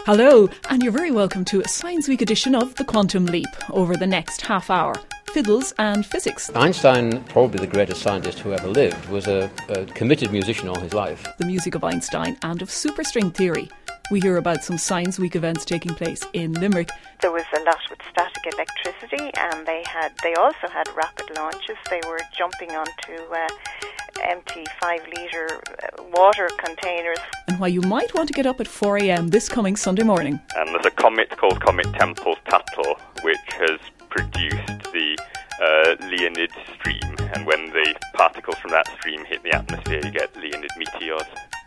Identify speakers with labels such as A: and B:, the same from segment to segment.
A: Hello, and you're very welcome to a Science Week edition of The Quantum Leap over the next half hour. Fiddles and physics.
B: Einstein, probably the greatest scientist who ever lived, was a committed musician all his life.
A: The music of Einstein and of superstring theory. We hear about some Science Week events taking place in Limerick.
C: There was a lot with static electricity, and they also had rocket launches. They were jumping onto empty 5-litre water containers.
A: And why you might want to get up at 4 a.m. this coming Sunday morning.
D: And there's a comet called Comet Tempel-Tatl, which has produced the Leonid stream. And when the particles from that stream hit the atmosphere, you get Leonid meteors.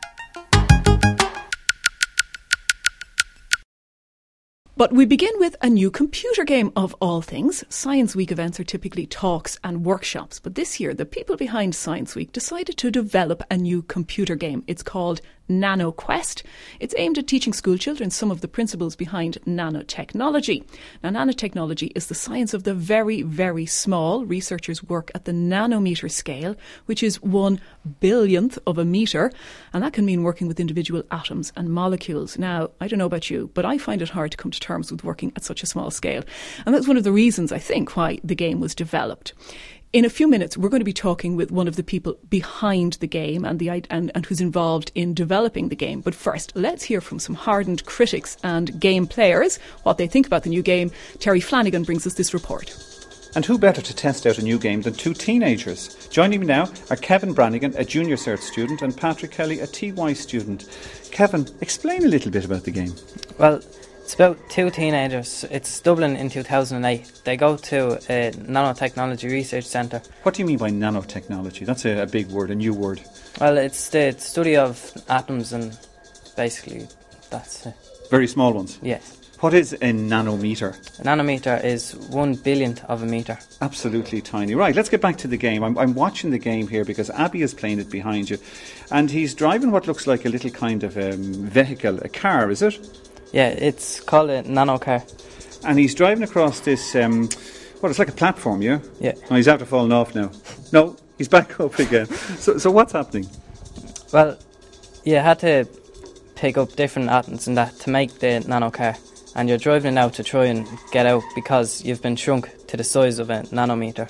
A: But we begin with a new computer game of all things. Science Week events are typically talks and workshops, but this year the people behind Science Week decided to develop a new computer game. It's called NanoQuest. It's aimed at teaching school children some of the principles behind nanotechnology. Now, nanotechnology is the science of the very, very small. Researchers work at the nanometer scale, which is 1/1000th of a metre, and that can mean working with individual atoms and molecules. Now, I don't know about you, but I find it hard to come to terms with working at such a small scale. And that's one of the reasons, I think, why the game was developed. In a few minutes, we're going to be talking with one of the people behind the game and who's involved in developing the game. But first, let's hear from some hardened critics and game players what they think about the new game. Terry Flanagan brings us this report.
E: And who better to test out a new game than two teenagers? Joining me now are Kevin Brannigan, a Junior Cert student, and Patrick Kelly, a TY student. Kevin, explain a little bit about the game.
F: Well, it's about two teenagers. It's Dublin in 2008. They go to a nanotechnology research centre.
E: What do you mean by nanotechnology? That's a big word, a new word.
F: Well, it's the study of atoms, and basically that's it.
E: Very small ones?
F: Yes.
E: What is a nanometer?
F: A nanometer is 1/1000th of a metre.
E: Absolutely tiny. Right, let's get back to the game. I'm watching the game here because Abby is playing it behind you, and he's driving what looks like a little kind of vehicle, a car, is it?
F: Yeah, it's called a nano car.
E: And he's driving across this, it's like a platform, yeah?
F: Yeah.
E: Oh, he's after falling off now. No, he's back up again. So what's happening?
F: Well, you had to pick up different atoms and that to make the nano car. And you're driving it now to try and get out because you've been shrunk to the size of a nanometer.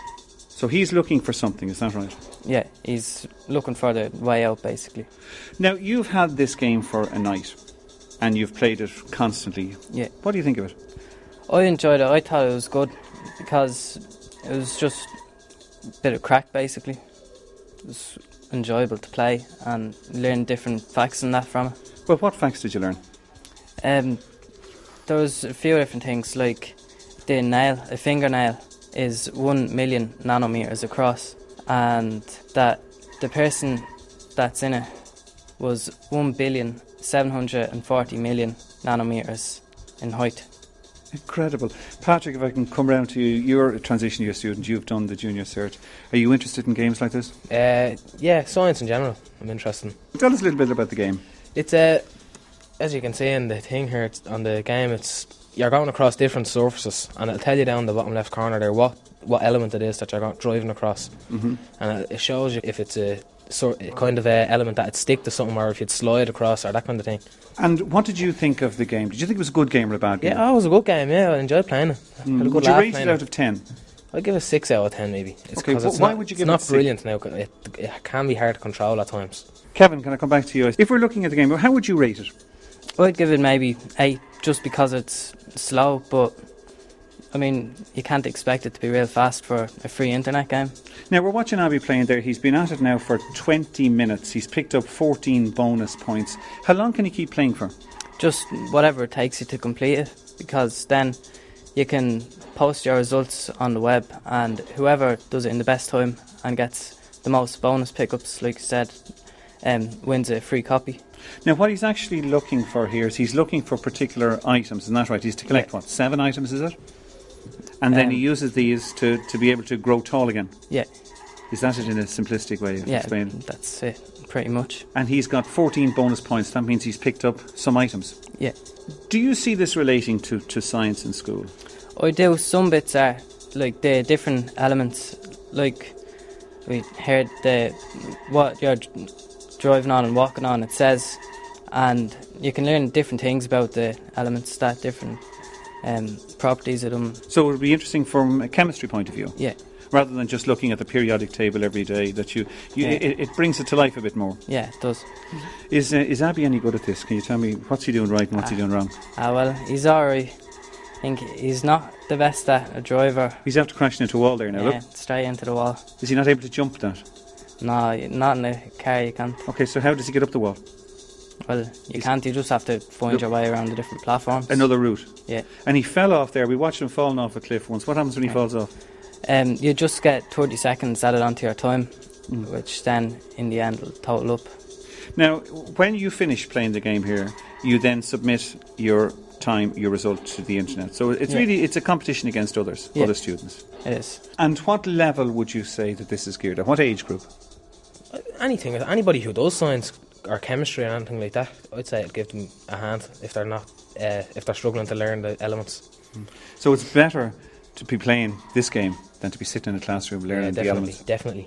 E: So he's looking for something, is that right?
F: Yeah, he's looking for the way out, basically.
E: Now, you've had this game for a night, and you've played it constantly.
F: Yeah.
E: What do you think of it?
F: I enjoyed it. I thought it was good because it was just a bit of crack, basically. It was enjoyable to play and learn different facts and that from it.
E: Well, what facts did you learn?
F: There was a few different things, like the nail, a fingernail is 1 million nanometers across, and that the person that's in it was 1,740,000,000 nanometers in height.
E: Incredible. Patrick, if I can come round to you, you're a transition year student, you've done the Junior Cert. Are you interested in games like this?
G: Yeah, science in general, I'm interested.
E: Tell us a little bit about the game.
G: It's as you can see in the thing here, it's on the game, you're going across different surfaces, and it'll tell you down the bottom left corner there what element it is that you're driving across. Mm-hmm. And it shows you if it's a kind of a element that it'd stick to something, or if you'd slide across, or that kind of thing.
E: And what did you think of the game? Did you think it was a good game or a bad game?
G: Yeah, it was a good game, yeah, I enjoyed playing it.
E: Would you rate it out of 10?
G: I'd give it a 6 out of 10 maybe.
E: Okay, why would you give it 6?
G: It's not brilliant now, it can be hard to control at times.
E: Kevin, can I come back to you? If we're looking at the game, how would you rate it?
F: I'd give it maybe 8 just because it's slow, but I mean, you can't expect it to be real fast for a free internet game.
E: Now, we're watching Abby playing there. He's been at it now for 20 minutes. He's picked up 14 bonus points. How long can he keep playing for?
F: Just whatever it takes you to complete it, because then you can post your results on the web, and whoever does it in the best time and gets the most bonus pickups, like you said, wins a free copy.
E: Now, what he's actually looking for here is he's looking for particular items, isn't that right? He's to collect, 7 items, is it? And then he uses these to be able to grow tall again.
F: Yeah.
E: Is that it in a simplistic way of explaining?
F: Yeah, that's it, pretty much.
E: And he's got 14 bonus points. That means he's picked up some items.
F: Yeah.
E: Do you see this relating to science in school?
F: I do. Some bits are, like the different elements, like we heard what you're driving on and walking on, it says, and you can learn different things about the elements, that different properties of them.
E: So it would be interesting from a chemistry point of view.
F: Yeah.
E: Rather than just looking at the periodic table every day, that it brings it to life a bit more.
F: Yeah, it does.
E: Is Abby any good at this? Can you tell me what's he doing right and what's he doing wrong?
F: Well, he's alright. I think he's not the best at a driver.
E: He's after crashing into a wall there now,
F: Yeah,
E: look.
F: straight into the wall.
E: Is he not able to jump that?
F: No, not in a car you can't.
E: Okay, so how does he get up the wall?
F: Well, you can't, you just have to find your way around the different platforms.
E: Another route?
F: Yeah.
E: And he fell off there. We watched him falling off a cliff once. What happens when he falls off?
F: You just get 30 seconds added onto your time, which then in the end will total up.
E: Now, when you finish playing the game here, you then submit your time, your result to the internet. So it's really a competition against other students.
F: It is.
E: And what level would you say that this is geared at? What age group?
G: Anything, anybody who does science or chemistry or anything like that, I'd say I'd give them a hand if they're not, if they're struggling to learn the elements.
E: So it's better to be playing this game than to be sitting in a classroom learning the elements.
G: Definitely.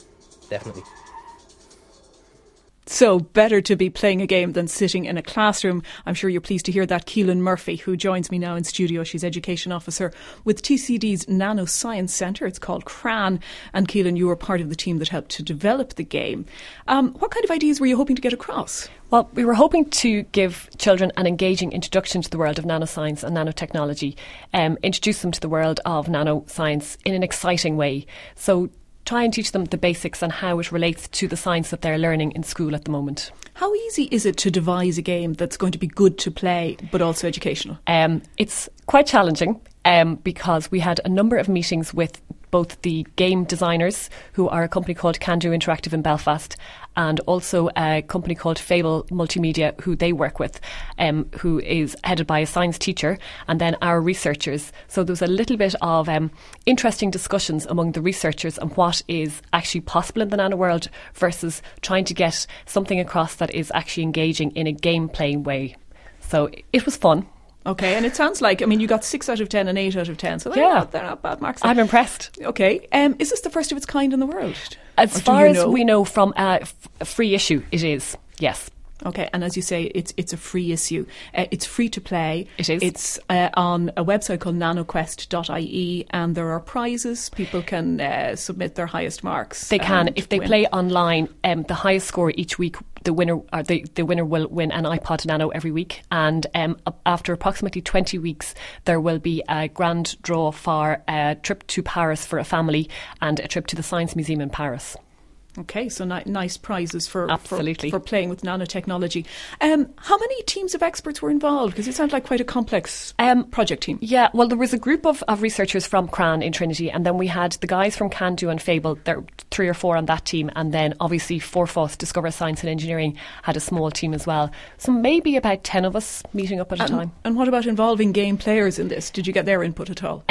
A: So better to be playing a game than sitting in a classroom. I'm sure you're pleased to hear that. Keelan Murphy, who joins me now in studio. She's Education Officer with TCD's Nanoscience Centre. It's called CRAN. And Keelan, you were part of the team that helped to develop the game. What kind of ideas were you hoping to get across?
H: Well, we were hoping to give children an engaging introduction to the world of nanoscience and nanotechnology, introduce them to the world of nanoscience in an exciting way. So try and teach them the basics and how it relates to the science that they're learning in school at the moment.
A: How easy is it to devise a game that's going to be good to play but also educational?
H: It's quite challenging because we had a number of meetings with both the game designers, who are a company called Can Do Interactive in Belfast, and also a company called Fable Multimedia, who they work with, who is headed by a science teacher, and then our researchers. So there was a little bit of interesting discussions among the researchers on what is actually possible in the nano world versus trying to get something across that is actually engaging in a game-playing way. So it was fun.
A: Okay, and it sounds like, you got 6 out of 10 and 8 out of 10, so they're not bad marks.
H: I'm impressed.
A: Okay, is this the first of its kind in the world?
H: As far as we know from a free issue, it is, yes.
A: Okay, and as you say, it's a free issue. It's free to play.
H: It is.
A: It's on a website called nanoquest.ie, and there are prizes. People can submit their highest marks.
H: They can. If they play online, the highest score each week, the winner will win an iPod Nano every week. And after approximately 20 weeks, there will be a grand draw for a trip to Paris for a family and a trip to the Science Museum in Paris.
A: Okay, so nice prizes for playing with nanotechnology. How many teams of experts were involved? Because it sounds like quite a complex project team.
H: Yeah, well, there was a group of researchers from CRAN in Trinity, and then we had the guys from Can Do and Fable. There were 3 or 4 on that team, and then obviously Forfos, Discover Science and Engineering, had a small team as well. So maybe about 10 of us meeting up at a time.
A: And what about involving game players in this? Did you get their input at all?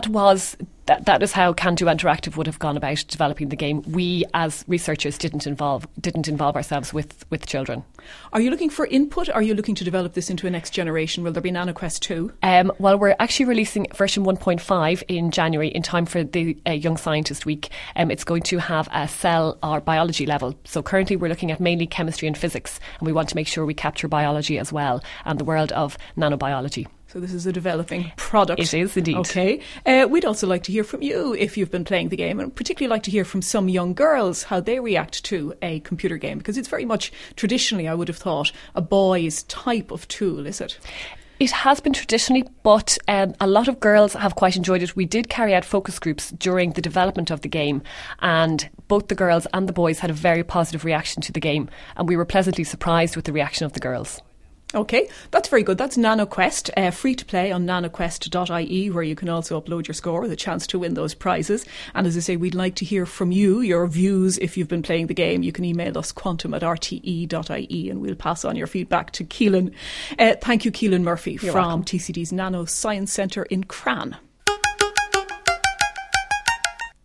H: That is how Can Do Interactive would have gone about developing the game. We, as researchers, didn't involve ourselves with children.
A: Are you looking for input? Are you looking to develop this into a next generation? Will there be NanoQuest 2?
H: Well, we're actually releasing version 1.5 in January in time for the Young Scientist Week. It's going to have a cell or biology level. So currently we're looking at mainly chemistry and physics, and we want to make sure we capture biology as well and the world of nanobiology.
A: So this is a developing product.
H: It is indeed.
A: Okay. We'd also like to hear from you if you've been playing the game, and particularly like to hear from some young girls how they react to a computer game, because it's very much traditionally, I would have thought, a boys' type of tool, is it?
H: It has been traditionally, but a lot of girls have quite enjoyed it. We did carry out focus groups during the development of the game, and both the girls and the boys had a very positive reaction to the game, and we were pleasantly surprised with the reaction of the girls.
A: Okay, that's very good. That's NanoQuest, free to play on nanoquest.ie, where you can also upload your score with a chance to win those prizes. And as I say, we'd like to hear from you, your views. If you've been playing the game, you can email us quantum@rte.ie, and we'll pass on your feedback to Keelan. Thank you, Keelan Murphy.
H: You're
A: from
H: welcome.
A: TCD's Nanoscience Centre in CRAN.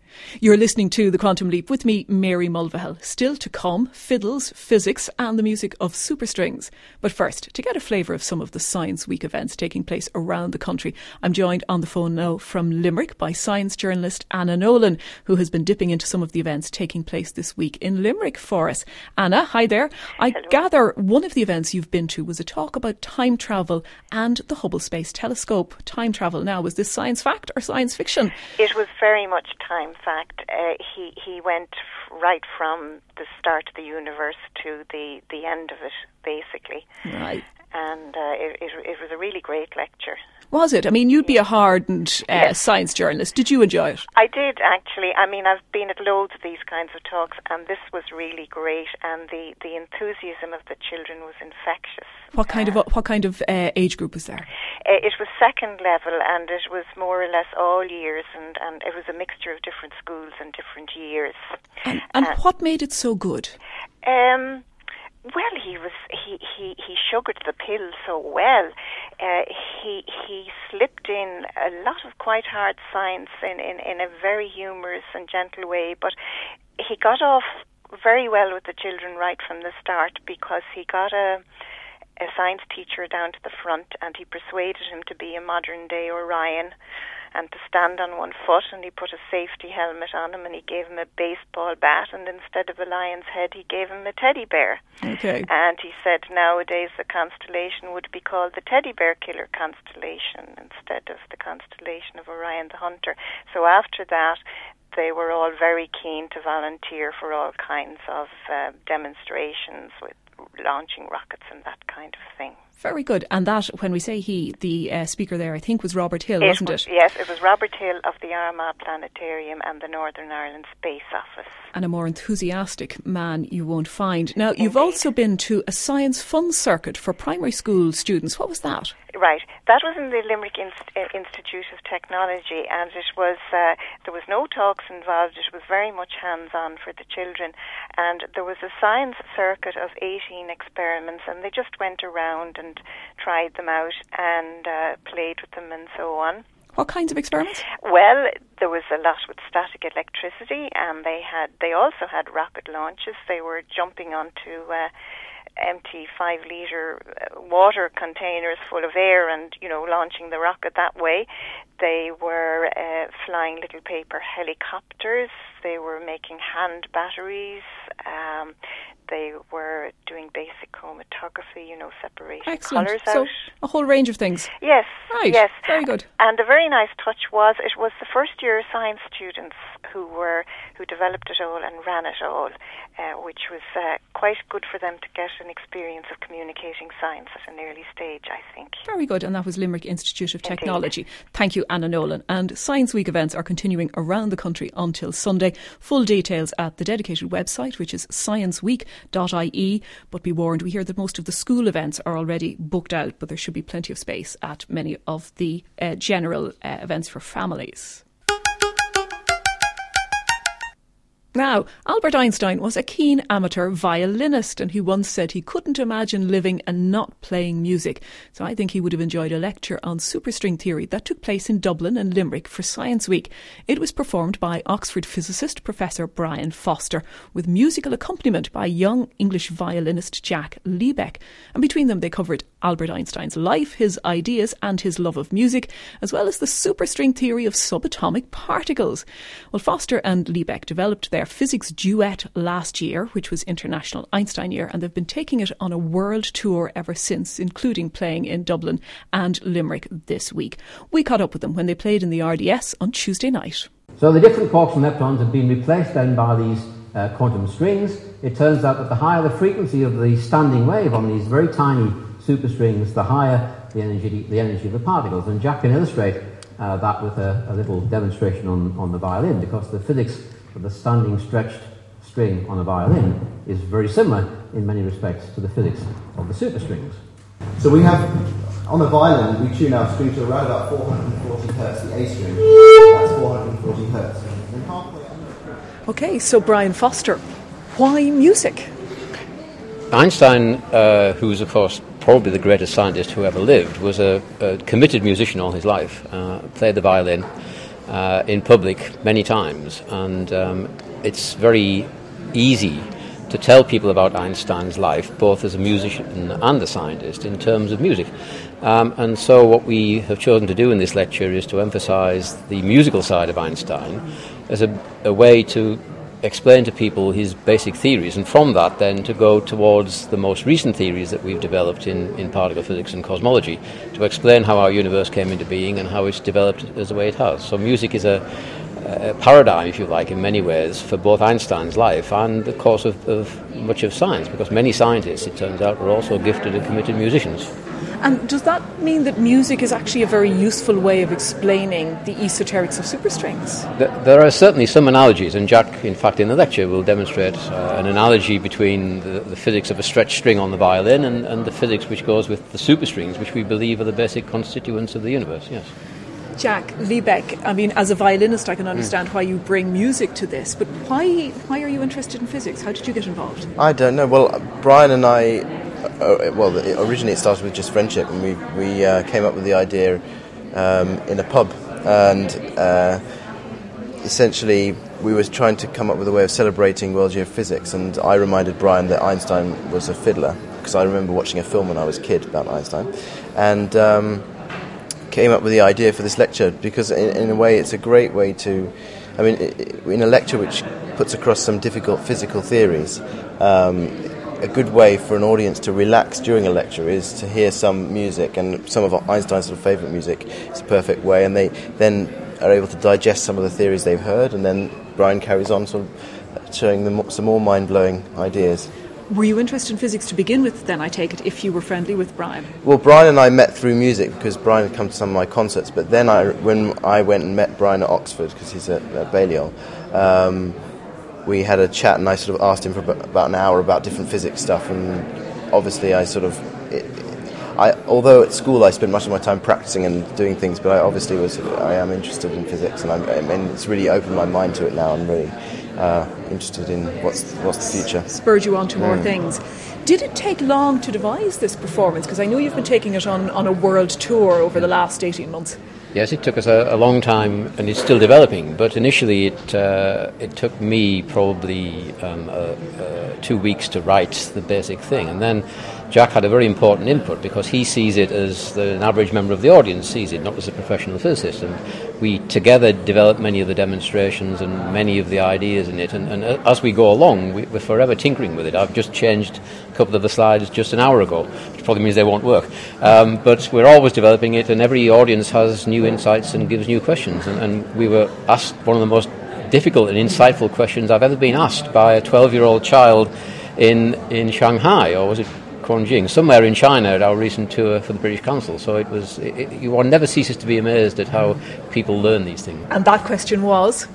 A: You're listening to The Quantum Leap with me, Mary Mulvihill. Still to come, fiddles, physics and the music of superstrings. But first, to get a flavour of some of the Science Week events taking place around the country, I'm joined on the phone now from Limerick by science journalist Anna Nolan, who has been dipping into some of the events taking place this week in Limerick for us. Anna, hi there. I gather one of the events you've been to was a talk about time travel and the Hubble Space Telescope. Time travel now, was this science fact or science fiction?
C: It was very much time fact. He went right from the start of the universe to the end of it, basically.
A: Right.
C: And it was a really great lecture.
A: Was it? I mean, you'd be a hardened science journalist. Did you enjoy it?
C: I did, actually. I mean, I've been at loads of these kinds of talks, and this was really great, and the enthusiasm of the children was infectious.
A: What kind of age group was there?
C: It was second level, and it was more or less all years, and it was a mixture of different schools and different years.
A: And what made it so good?
C: Well, he sugared the pill so well. He slipped in a lot of quite hard science in a very humorous and gentle way, but he got off very well with the children right from the start, because he got a science teacher down to the front, and he persuaded him to be a modern day Orion and to stand on one foot, and he put a safety helmet on him, and he gave him a baseball bat, and instead of a lion's head he gave him a teddy bear.
A: Okay.
C: And he said nowadays the constellation would be called the Teddy Bear Killer constellation instead of the constellation of Orion the Hunter. So after that, they were all very keen to volunteer for all kinds of demonstrations with launching rockets and that kind of thing.
A: Very good. And that, when we say he, the speaker there, I think was Robert Hill, wasn't it?
C: Yes, it was Robert Hill of the Armagh Planetarium and the Northern Ireland Space Office.
A: And a more enthusiastic man you won't find. Now,
C: Indeed.
A: You've also been to a science fun circuit for primary school students. What was that?
C: Right. That was in the Limerick Institute of Technology, and it was there was no talks involved. It was very much hands-on for the children, and there was a science circuit of 18 experiments, and they just went around and tried them out and played with them and so on.
A: What kinds of experiments?
C: Well, there was a lot with static electricity, and they also had rocket launches. They were jumping onto empty 5-litre water containers full of air and, launching the rocket that way. They were flying little paper helicopters. They were making hand batteries. They were doing basic chromatography, separating
A: Excellent.
C: colours
A: so
C: out.
A: A whole range of things.
C: Yes.
A: Right.
C: Yes.
A: Very good.
C: And a very nice touch was it was the first year science students who developed it all and ran it all, which was quite good for them to get an experience of communicating science at an early stage, I think.
A: Very good. And that was Limerick Institute of Technology. Thank you, Anna Nolan. And Science Week events are continuing around the country until Sunday. Full details at the dedicated website, which is scienceweek.ie. But be warned, we hear that most of the school events are already booked out, but there should be plenty of space at many of the general events for families. Now, Albert Einstein was a keen amateur violinist, and he once said he couldn't imagine living and not playing music. So I think he would have enjoyed a lecture on superstring theory that took place in Dublin and Limerick for Science Week. It was performed by Oxford physicist Professor Brian Foster, with musical accompaniment by young English violinist Jack Liebeck. And between them they covered Albert Einstein's life, his ideas and his love of music, as well as the superstring theory of subatomic particles. Well, Foster and Liebeck developed their physics duet last year, which was International Einstein Year, and they've been taking it on a world tour ever since, including playing in Dublin and Limerick this week. We caught up with them when they played in the RDS on Tuesday night.
I: So the different quarks and leptons have been replaced then by these quantum strings. It turns out that the higher the frequency of the standing wave on these very tiny superstrings, the higher the energy of the particles. And Jack can illustrate that with a little demonstration on the violin, because the physics of the standing stretched string on a violin is very similar in many respects to the physics of the superstrings.
J: So we have, on a violin, we tune our string to around about 440 hertz, the A string. That's 440 hertz. And halfway under.
A: OK, so Brian Foster, why music?
B: Einstein, who was, of course, probably the greatest scientist who ever lived, was a committed musician all his life, played the violin, in public many times, and it's very easy to tell people about Einstein's life, both as a musician and a scientist, in terms of music. And so what we have chosen to do in this lecture is to emphasize the musical side of Einstein as a way to explain to people his basic theories, and from that then to go towards the most recent theories that we've developed in particle physics and cosmology, to explain how our universe came into being and how it's developed as the way it has. So music is a paradigm, if you like, in many ways for both Einstein's life and the course of much of science, because many scientists, it turns out, were also gifted and committed musicians.
A: And does that mean that music is actually a very useful way of explaining the esoterics of superstrings?
B: There are certainly some analogies, and Jack, in fact, in the lecture will demonstrate an analogy between the physics of a stretched string on the violin and the physics which goes with the superstrings, which we believe are the basic constituents of the universe, yes.
A: Jack Liebeck, I mean, as a violinist, I can understand why you bring music to this, but why are you interested in physics? How did you get involved?
K: I don't know. Well, Brian and I, originally it started with just friendship, and we came up with the idea in a pub, and essentially we were trying to come up with a way of celebrating World Year of Physics, and I reminded Brian that Einstein was a fiddler, because I remember watching a film when I was a kid about Einstein, and came up with the idea for this lecture, because in a way it's a great way to, I mean, in a lecture which puts across some difficult physical theories, a good way for an audience to relax during a lecture is to hear some music, and some of Einstein's sort of favourite music is a perfect way, and they then are able to digest some of the theories they've heard, and then Brian carries on sort of showing them some more mind-blowing ideas.
A: Were you interested in physics to begin with, then, I take it, if you were friendly with Brian?
K: Well, Brian and I met through music, because Brian had come to some of my concerts, but then when I went and met Brian at Oxford, because he's at Balliol, we had a chat, and I sort of asked him for about an hour about different physics stuff, and obviously although at school I spent much of my time practicing and doing things, but I am interested in physics, and it's really opened my mind to it now. I'm really interested in what's the future.
A: Spurred you on to more things. Did it take long to devise this performance? Because I know you've been taking it on a world tour over the last 18 months.
B: Yes, it took us a long time, and it's still developing. But initially, it took me probably 2 weeks to write the basic thing, and then Jack had a very important input, because he sees it as an average member of the audience sees it, not as a professional physicist. And we together developed many of the demonstrations and many of the ideas in it. And as we go along, we're forever tinkering with it. I've just changed a couple of the slides just an hour ago, which probably means they won't work. But we're always developing it, and every audience has new insights and gives new questions. And we were asked one of the most difficult and insightful questions I've ever been asked by a 12-year-old child in Shanghai, or was it Quanjing, somewhere in China at our recent tour for the British Council. So one never ceases to be amazed at how people learn these things.
A: And that question was?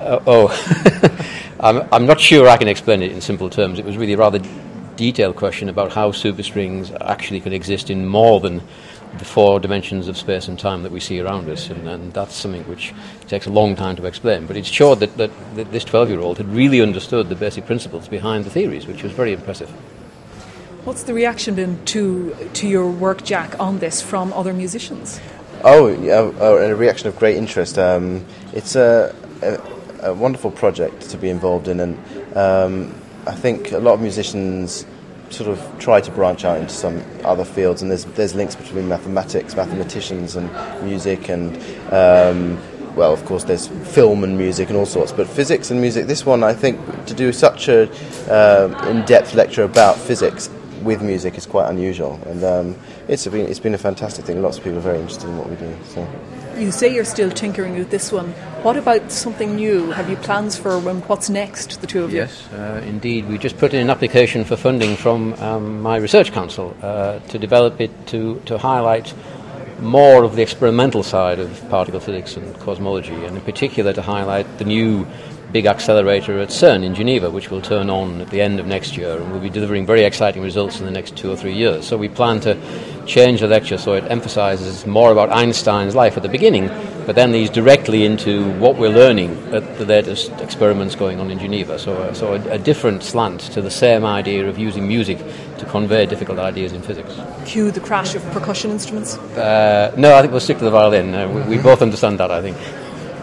B: I'm not sure I can explain it in simple terms. It was really a rather detailed question about how superstrings actually can exist in more than the 4 dimensions of space and time that we see around us, and that's something which takes a long time to explain. But it showed that this 12-year-old had really understood the basic principles behind the theories, which was very impressive.
A: What's the reaction been to your work, Jack, on this from other musicians?
K: A reaction of great interest. It's a wonderful project to be involved in, and I think a lot of musicians sort of try to branch out into some other fields, and there's links between mathematicians and music, and well, of course, there's film and music and all sorts, but physics and music, this one, I think, to do such a in-depth lecture about physics with music is quite unusual, and it's been a fantastic thing. Lots of people are very interested in what we do. So.
A: You say you're still tinkering with this one. What about something new? Have you plans for what's next, the two of you?
B: Yes, indeed. We just put in an application for funding from my research council to develop it to highlight more of the experimental side of particle physics and cosmology, and in particular to highlight the new big accelerator at CERN in Geneva, which will turn on at the end of next year, and we'll be delivering very exciting results in the next 2 or 3 years. So we plan to change the lecture so it emphasizes more about Einstein's life at the beginning, but then leads directly into what we're learning at the latest experiments going on in Geneva. So a different slant to the same idea of using music to convey difficult ideas in physics.
A: Cue the crash of percussion instruments?
B: No, I think we'll stick to the violin. We both understand that, I think.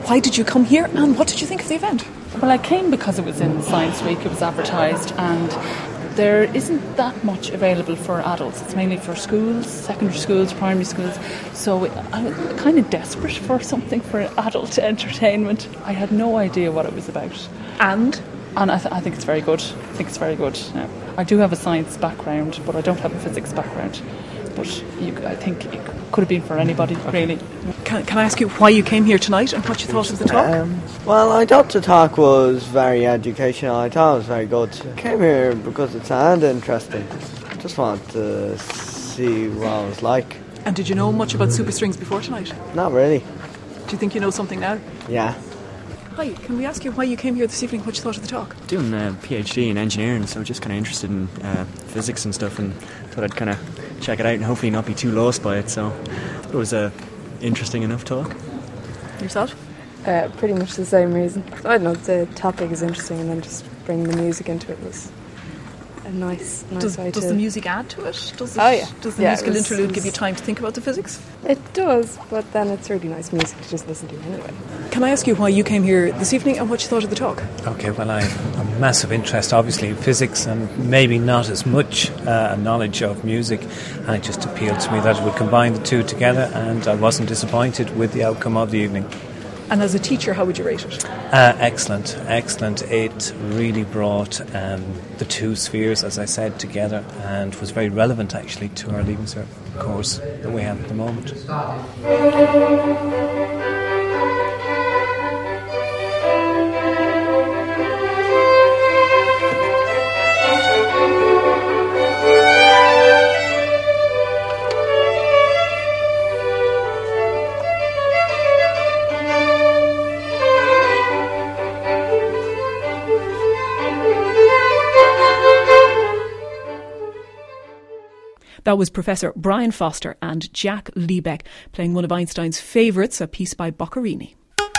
A: why did you come here and what did you think of the event?
L: Well, I came because it was in Science Week, it was advertised, and there isn't that much available for adults. It's mainly for schools, secondary schools, primary schools. So I was kind of desperate for something for adult entertainment. I had no idea what it was about.
A: And
L: I think it's very good. Yeah. I do have a science background, but I don't have a physics background. But I think it could have been for anybody, really.
A: Can I ask you why you came here tonight and what you thought of the talk?
M: Well, I thought the talk was very educational. I thought it was very good. I came here because it sounded interesting. Just wanted to see what it was like.
A: And did you know much about superstrings before tonight?
M: Not really.
A: Do you think you know something now?
M: Yeah.
A: Hi, can we ask you why you came here this evening, what you thought of the talk?
N: Doing a PhD in engineering, so just kind of interested in physics and stuff, and thought I'd kind of check it out and hopefully not be too lost by it, so I thought it was a interesting enough talk.
A: Yourself?
O: Pretty much the same reason. I don't know, the topic is interesting, and then just bringing the music into it was a nice way to...
A: Does the music add to it? Does the musical interlude give you time to think about the physics?
O: It does, but then it's really nice music to just listen to anyway.
A: Can I ask you why you came here this evening and what you thought of the talk?
P: Okay, well, I have a massive interest, obviously, in physics and maybe not as much knowledge of music, and it just appealed to me that it would combine the two together, and I wasn't disappointed with the outcome of the evening.
A: And as a teacher, how would you rate it?
P: Excellent. It really brought the two spheres, as I said, together, and was very relevant, actually, to our Leaving Cert course that we have at the moment.
A: That was Professor Brian Foster and Jack Liebeck playing one of Einstein's favourites, a piece by Boccherini.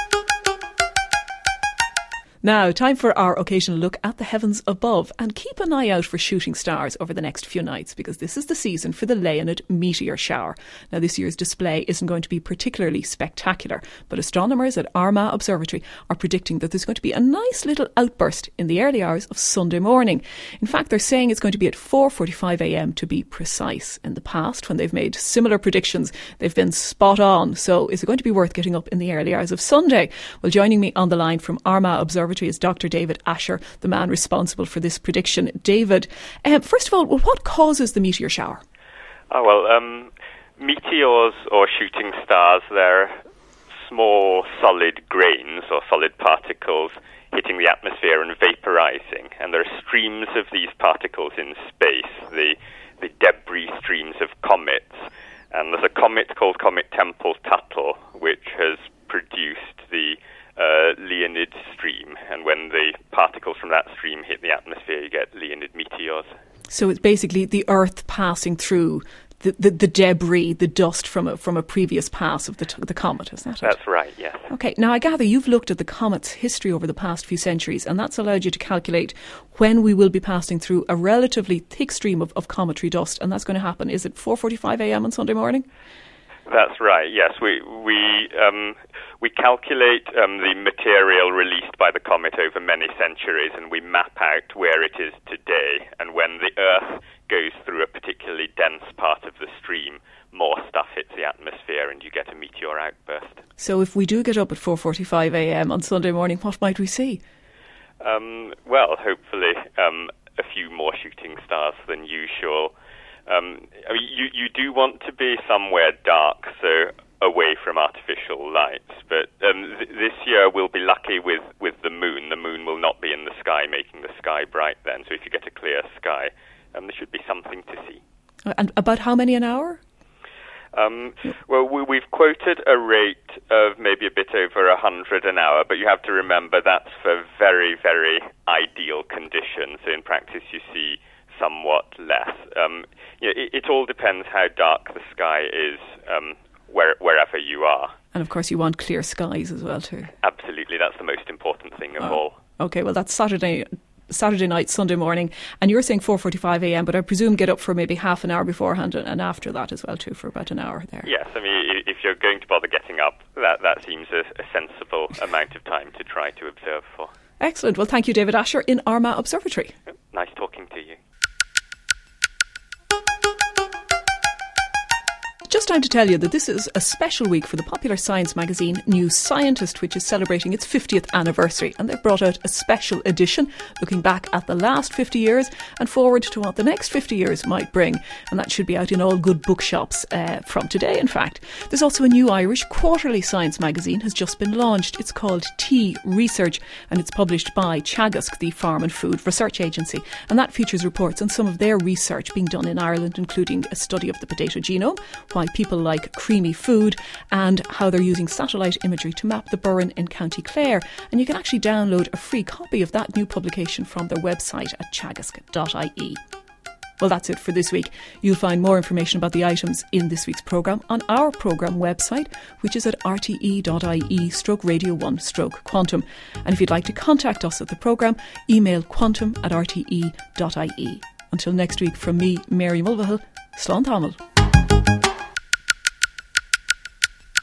A: Now, time for our occasional look at the heavens above, and keep an eye out for shooting stars over the next few nights, because this is the season for the Leonid meteor shower. Now, this year's display isn't going to be particularly spectacular, but astronomers at Armagh Observatory are predicting that there's going to be a nice little outburst in the early hours of Sunday morning. In fact, they're saying it's going to be at 4:45 a.m. to be precise. In the past, when they've made similar predictions, they've been spot on. So is it going to be worth getting up in the early hours of Sunday? Well, joining me on the line from Armagh Observatory is Dr. David Asher, the man responsible for this prediction. David, first of all, what causes the meteor shower?
D: Meteors or shooting stars, they're small solid grains or solid particles hitting the atmosphere and vaporizing, and there are streams of these particles in space, the debris streams of comets, and there's a comet called Comet Tempel-Tuttle which has produced the Leonid stream, and when the particles from that stream hit the atmosphere, you get Leonid meteors.
A: So it's basically the Earth passing through the debris, the dust from a previous pass of the comet, is that it?
D: That's right, yes.
A: Okay, now I gather you've looked at the comet's history over the past few centuries, and that's allowed you to calculate when we will be passing through a relatively thick stream of cometary dust, and that's going to happen. Is it 4:45 a.m. on Sunday morning?
D: That's right, yes. We calculate the material released by the comet over many centuries, and we map out where it is today. And when the Earth goes through a particularly dense part of the stream, more stuff hits the atmosphere and you get a meteor outburst.
A: So if we do get up at 4:45 a.m. on Sunday morning, what might we see?
D: Well, hopefully a few more shooting stars than usual. You do want to be somewhere dark, so away from artificial lights. But this year we'll be lucky with the moon. The moon will not be in the sky, making the sky bright then. So if you get a clear sky, there should be something to see.
A: And about how many an hour?
D: Well, we've quoted a rate of maybe a bit over 100 an hour, but you have to remember that's for very, very ideal conditions. In practice, you see somewhat less. It all depends how dark the sky is wherever you are.
A: And of course you want clear skies as well too.
D: Absolutely, that's the most important thing of all.
A: Okay, well that's Saturday Saturday night, Sunday morning, and you're saying 4:45 a.m., but I presume get up for maybe half an hour beforehand and after that as well too, for about an hour there.
D: Yes, I mean, if you're going to bother getting up, that seems a sensible amount of time to try to observe for.
A: Excellent. Well, thank you, David Asher in Armagh Observatory.
D: Nice talking to you.
A: Just time to tell you that this is a special week for the popular science magazine New Scientist, which is celebrating its 50th anniversary, and they've brought out a special edition looking back at the last 50 years and forward to what the next 50 years might bring, and that should be out in all good bookshops from today, in fact. There's also a new Irish quarterly science magazine has just been launched. It's called Tea Research, and it's published by Teagasc, the Farm and Food Research Agency, and that features reports on some of their research being done in Ireland, including a study of the potato genome, why people like creamy food, and how they're using satellite imagery to map the Burren in County Clare. And you can actually download a free copy of that new publication from their website at teagasc.ie. Well, that's it for this week. You'll find more information about the items in this week's programme on our programme website, which is at rte.ie/radio1/quantum. And if you'd like to contact us at the programme, email quantum@rte.ie. Until next week, from me, Mary Mulvihill, Slán Tamil.